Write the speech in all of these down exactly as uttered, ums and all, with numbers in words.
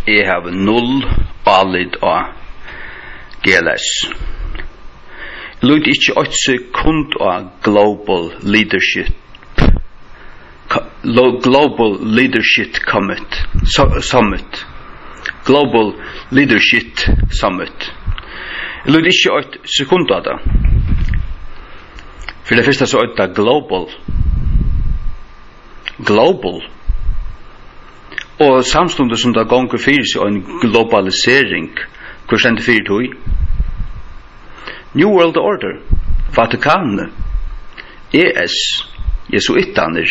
jeg har null alit av G L S. Lut ikke ett sekund av Global Leadership Global Leadership Summit Summit Global Leadership Summit. Lut ikke ett sekund av det. For det første så er det global. Global. Og samstundet som det gonger fyrir seg en globalisering, hvor stender fyrir tog? New World Order, Vatikanen, E S, jesuitaner.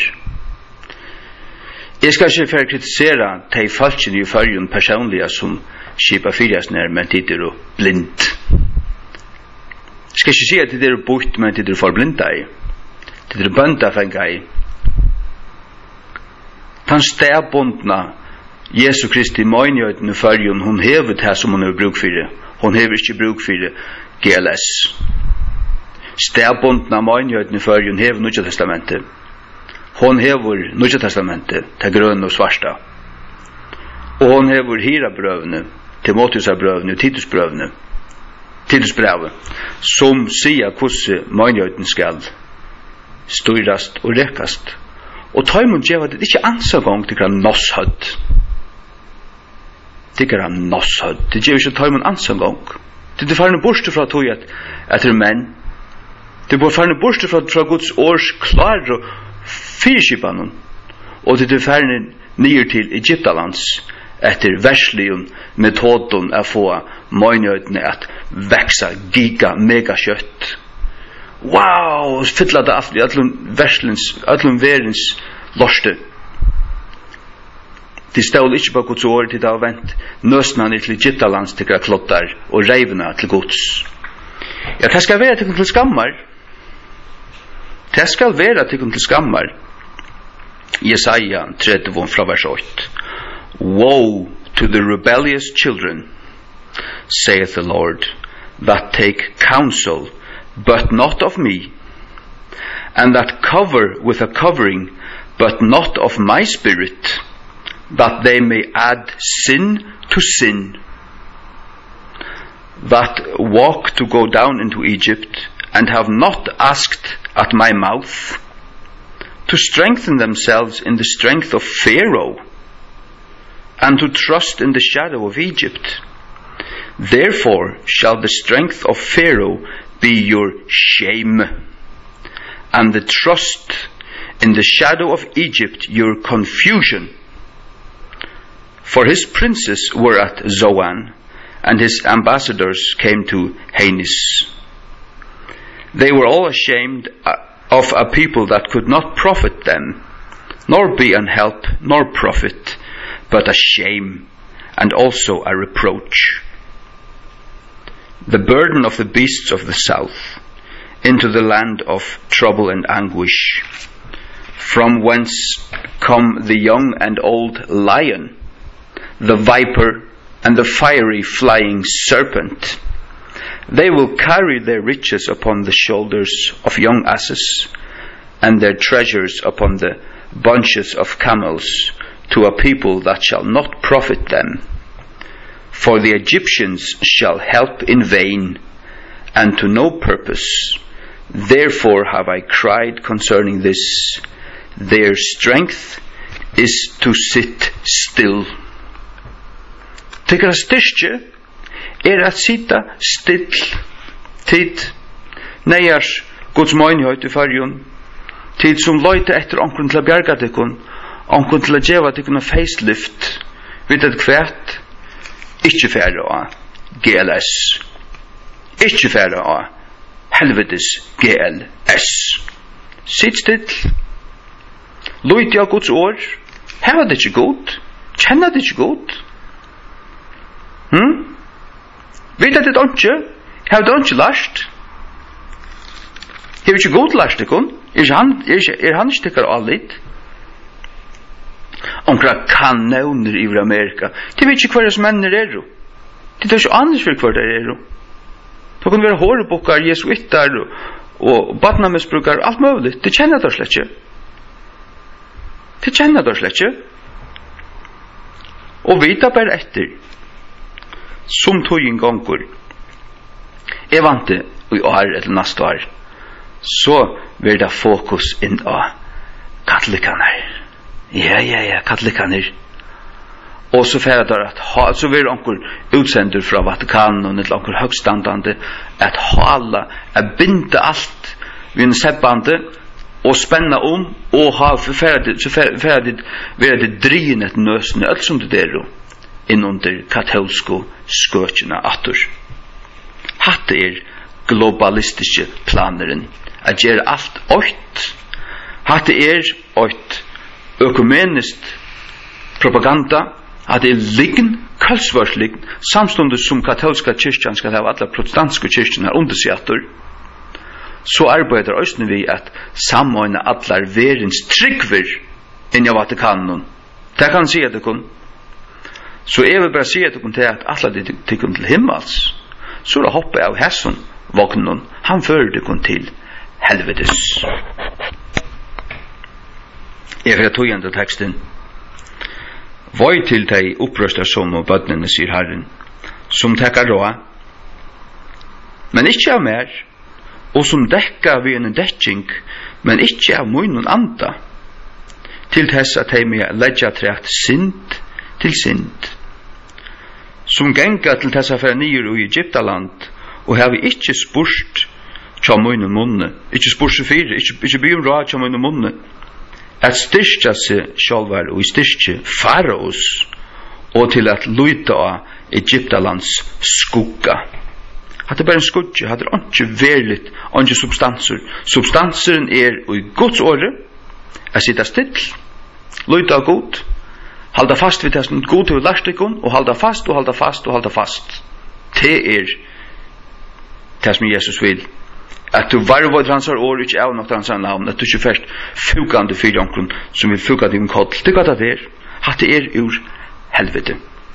Jeg skal ikke for kritisere de falskene i fargen personlige som skipa fyrjasner, men de er blind. Jeg skal ikke si at de er bort, men de er forblinda i. De er bønda fenga i. Den stedbundna Jesu Kristi møgnjøyden i fargen, hun hever det som hun har bruk for det. Hun hever ikke bruk for det. G L S. Stedbundna møgnjøyden i fargen hever Nødja testamentet. Hon hever Nødja testamentet til grønne og svarta. Og hon hever Hira-brøvene, Timotheus-brøvene og Titus-brøvene, Titus-brevet, som sier hvordan møgnjøyden skal styrast og rekast. Og taimund gjeva det ikke ansa gong til grann noshødd. Til grann noshødd. Det gjeva ikke taimund ansa gong. Det er farne borste fra tog at etter menn. Det er farne borste fra, fra Guds års klar og fyrskipanen. Og det er farne nyer til Egyptalands etter versligen metoden av få møgnøydene at veksa giga mega kjøtt. Wow, fylla det af i allum verslens, allum verens lorste. De stål ikke på Guds år til det har vent nøsnane til Egyptalands til klottar og reivna til Guds. Ja, det skal være til til skammar. Det skal være til til skammar. Jesaja tretti fra vers åtte. Woe to the rebellious children, saith the Lord, that take counsel but not of me, and that cover with a covering, but not of my spirit, that they may add sin to sin, that walk to go down into Egypt, and have not asked at my mouth, to strengthen themselves in the strength of Pharaoh, and to trust in the shadow of Egypt. Therefore shall the strength of Pharaoh be your shame, and the trust in the shadow of Egypt your confusion. For his princes were at Zoan, and his ambassadors came to Hanes. They were all ashamed of a people that could not profit them, nor be an help, nor profit, but a shame, and also a reproach. The burden of the beasts of the south, into the land of trouble and anguish, from whence come the young and old lion, the viper, and the fiery flying serpent. They will carry their riches upon the shoulders of young asses, and their treasures upon the bunches of camels, to a people that shall not profit them. For the Egyptians shall help in vain, and to no purpose. Therefore have I cried concerning this. Their strength is to sit still. Tykkara styrke er at sitta still. Tid neiars Guds møgnhøyt i fargen. Tid som løyte etter onkron til å bjerga tykkun, onkron til å djeva tykkun av facelift. Vet et kvært? Ikke færre av G L S. Ikke færre av helvetes G L S. Sitt still. Løyte av Guds år. Heva det ikke godt? Kjenna det ikke godt? Hm? Vet at det ikke? Heva det ikke last? Heva ikke godt last det kun? Er han, er, er han ikke tykker allit? Onkra kanoner i Amerika. De vet ikke hva deres menner er jo. De tar ikke anders for hva det er jo. Det kan være hårebukkar, jesuitter og, og badnamesbrukar, alt mulig. De kjenner det slett ikke. De kjenner det slett ikke. Og vita bare etter, som tog en gonger, jeg vant det i år eller neste år, så blir det fokus inn av katolikaner. Ja, ja, ja, katolikaner. Og så fer det at ha, så blir onkel utsender fra Vatikanen og til onkel høgstandande at hala, at binde alt ved en sebbande og spenna om og ha ferdig, så ferdig være det drivende et nøsene, alt som det der innunder katolsko skøtjene atter. Hatt er globalistiske planeren, at gjøre alt øyt. Hatt er øyt økumenisk propaganda, at det er liggen, kalsvarsliggen, samstundet som katolska kyrkjan skal ha alle protestantiske kyrkjene under seg atter, så arbeider òsne vi at samordne allar verens tryggver inn i Vatikanen. Det kan si at det kun. Så jeg vil bare si at det kun til at allar det tykker til himmels, så da hopper jeg av hesson vognen, han fører det kun til helvetes. Jeg vil tog igjen til teksten. Voi til dei opprøsta som og bødnene, sier Herren, som tekker råd, men ikke av mer, og som dekka ved en dekking, men ikke av munnen anda, til tess at de med ledja trekt synd til synd, som genga til tess affæra nyer i Egyptaland, og har vi ikke spurt tja munnen munne, ikke spurt seg fire, ikke, ikke by om råd tja munnen munne, at styrkja seg sjálvar og styrkja faraos og til at luita av Egyptalands skugga. Hatt er bare en skugga, hatt er ikke verligt, ikke substanser. Substanseren er i Guds åre, er sitta still, luita av god, halda fast vid det som god til lærstikon, og halda fast og halda fast og halda fast. Det er det som Jesus vil. At du varvar transar år ikke av nok transar navn, at du ikke først fugande fyrir omkron som vil fuga din koll. Det er det er, at det er ur helvete.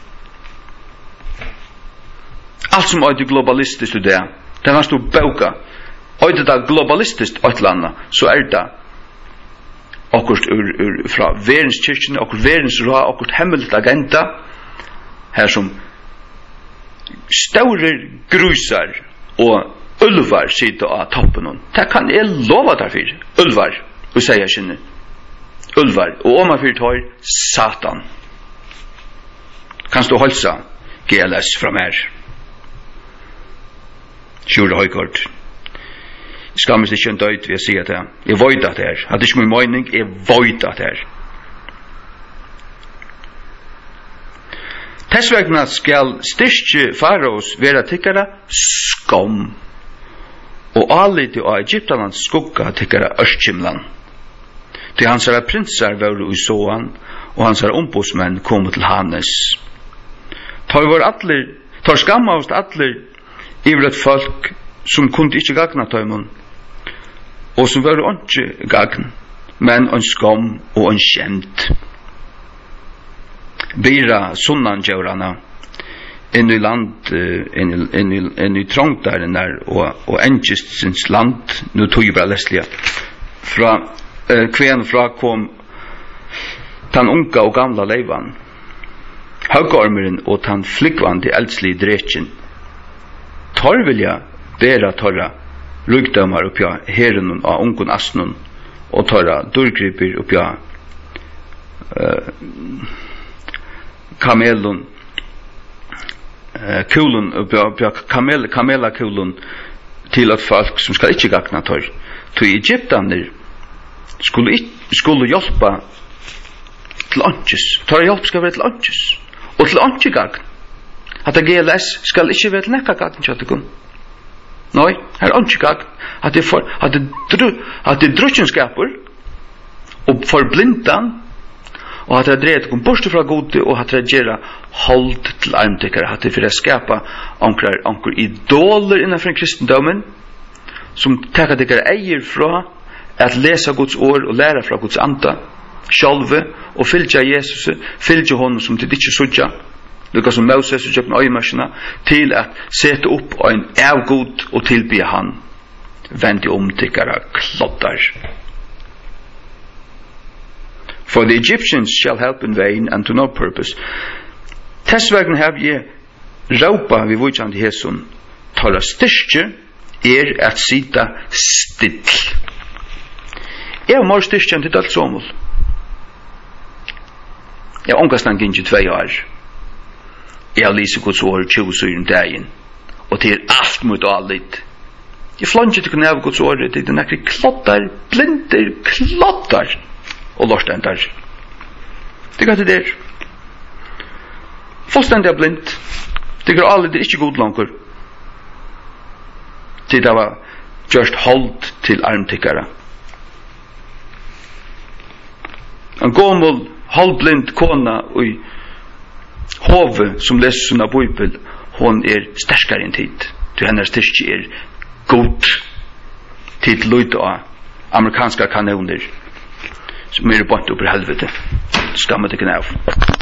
Alt som er globalistisk til det, det kan stå bauka. Er det da globalistisk et eller annet, så er det akkurat ur, ur, fra verens kyrkjene, akkurat verens råd, akkurat hemmelig agenda, her som staurer grusar og ulvar sitter av toppen. Det kan jeg lova derfor. Ulvar, og sier sinne. Ulvar, og om man fyrir tar Satan. Kan stå holsa G L S fra mer. Sjure høykort. Jeg skal miste ikke en døyt ved å si at det. Jeg void at det er. Hadde ikke min mening, jeg void at det er. Tessvegna skal styrke faraos være tikkara skam. Og allit av Egyptalands skugga tykkara Ørskimlan. Til hans herre prinsar var i såan, og hans herre ombudsmenn kom til Hannes. Tar var atler, tar skamma hos atler, iver et folk som kunde ikke gagna tøymon, og som var ikke gagn, men en skam og en kjent. Bira sunnan djaurana, inn i land, inn i, inn i, inn i trångtaren der, og, og enkjestens land, nu tog jeg bare leslige, fra eh, kven fra kom tan unga og gamla leivan, høgormeren og tan flikvande eldslig drekjen. Tar vilja bera torra rugdømar oppja herren av ungun asnun, og torra durgriper oppja eh, kamelun, kulun och kamel kamela kulun till att folk som ska inte gagna tar till Egyptaner skulle skulle hjälpa till anches tar hjälp ska vara till anches och till anches gagn att det G L S ska inte vara till näka gagn så att det kom nej här anches gagn att det för att det dru att det druckenskaper och förblindan og at det dreid kom bort fra gode og at det gjør hold til armtikkere at det for å skapa anker, anker idoler innenfor kristendommen som takker dere eier fra at lesa Guds ord og lære fra Guds anda sjálve og fylgja Jesus fylgja honom som til ikke sudja lukka som Moses og kjøkken øyemarsina til at sette opp en avgod og tilby han vendi omtikkere kloddar. For the Egyptians shall help in vain and to no purpose. Tessvegen har jeg råpa vi vujtjandi hesun tala styrke er at sita still. Jeg har mer styrke enn til alt somul. Jeg har omkastan gynnt i tvei år. Jeg har lyst Guds år tjue syren dagen. Og til alt mot allit. Jeg flanger til kunne av Guds år, det er nekker klottar, blinder, klottar og lortendar. Det er hva det er. Fullstendig er blind. Det er allit er ikke god langer. Til det var gjørst hold til armtikkara. En gommel, halvblind kona i hove som leser sånne bøybel, hon er sterskare enn tid. Du hennes styrke er god til lyd av amerikanska kanoner som er bort opp i helvete. Skammet ikke av.